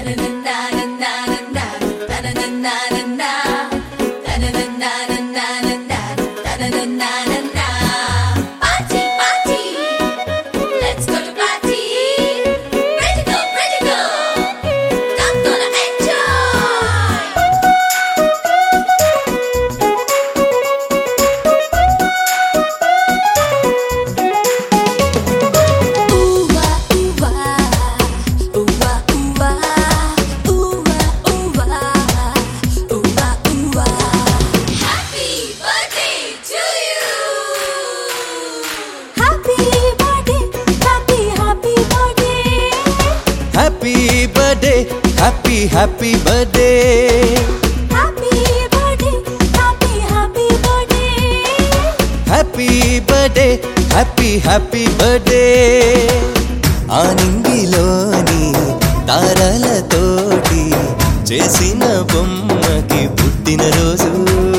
Happy birthday, happy birthday, happy birthday, happy birthday, happy birthday. ఆనింగిలోని తారలతోటి చేసిన బొమ్మకి పుట్టినరోజు,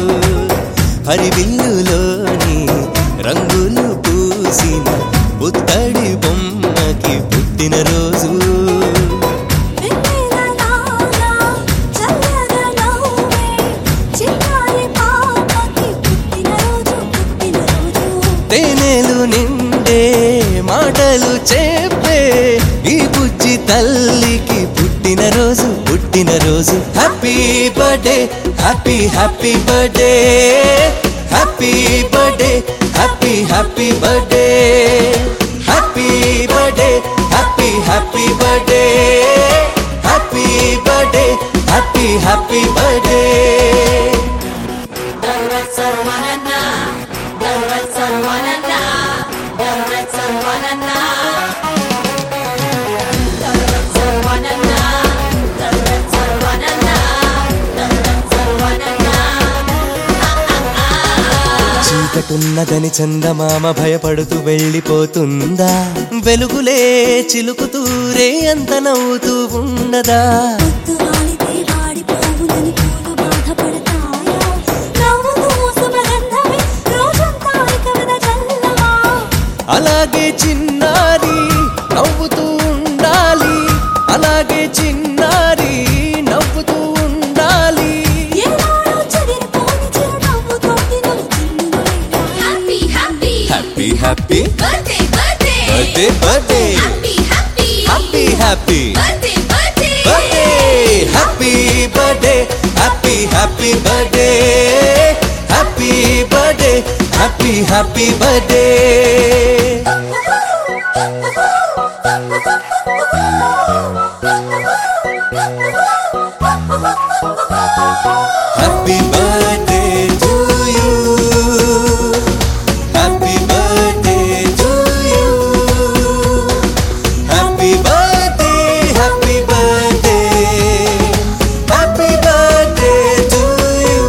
హరివిల్లులోని రంగులు పూసిన పుత్తడి బొమ్మకి పుట్టినరోజు. తేనెలు నిండే మాటలు చెప్పే ఈ బుజ్జి తల్లికి పుట్టినరోజు పుట్టినరోజు. Happy birthday, happy birthday, happy birthday, happy birthday, happy birthday, happy birthday, happy birthday, happy birthday. చీకటున్నదని చందమామ భయపడుతూ వెళ్ళిపోతుందా, వెలుగులే చిలుకుతూరే అంత నవ్వుతూ ఉండదా. అలాగే చిన్నారి నవ్వుతూ ఉండాలి, అలాగే చిన్నారి నవ్వుతూ ఉండాలి. Happy birthday, birthday, birthday, happy birthday, birthday, happy birthday, happy birthday, happy birthday, happy birthday. Happy birthday to you. Happy birthday to you. Happy birthday, happy birthday, happy birthday to you.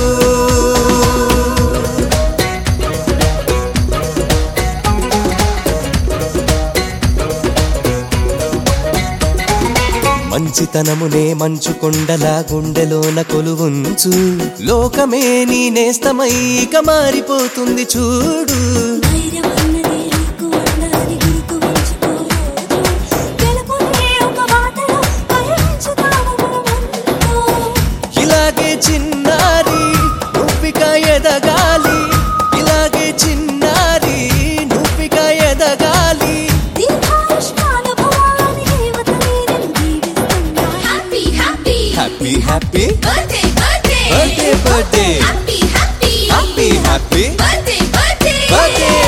మంచితనమునే మంచు కొండలా గుండెలోన కొలువుంచు, లోకమే నీ నేస్తమైక మారిపోతుంది చూడు. ఇలాగే చిన్నారి నువ్విక ఎదగాలి, ఇలాగే చిన్నారి నువ్విక ఎదగాలి. Happy birthday, birthday, birthday, happy birthday, birthday.